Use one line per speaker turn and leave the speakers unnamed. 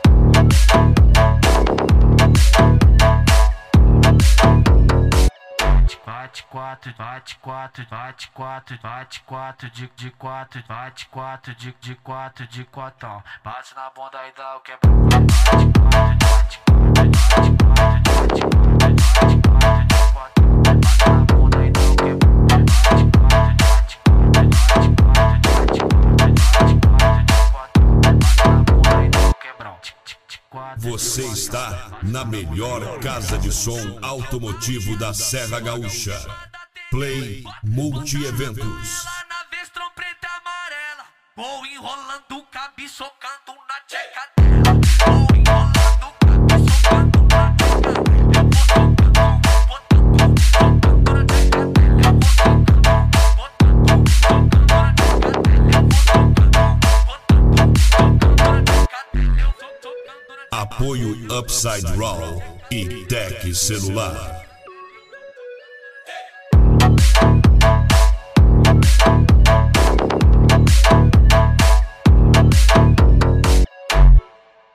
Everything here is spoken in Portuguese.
Bate quatro, bate quatro, bate quatro, bate quatro de quatro, bate quatro de quatro de quatão. Bate na bunda e dá o quebrão. Bate quatro, bate quatro, bate quatro, bate quatro, bate quatro de quatão. Bate na bunda e dá o quebrão. Bate quatro, bate quatro, bate quatro, bate quatro, bate quatro de quatão. Bate na bunda e dá o quebrão.
Você está na melhor casa de som automotivo da Serra Gaúcha. Play Multi-Eventos.
Lá na vez, trompeta amarela. Vou enrolando o cabi, socando na tcheca dela. Vou enrolando o cabi, socando na tcheca dela. Eu vou tocando, socando na tcheca dela. Eu vou tocando, socando na tcheca dela. Eu vou tocando, socando na tcheca dela. Eu vou tocando na tcheca dela.
Apoio Upside Raw e Tech Celular.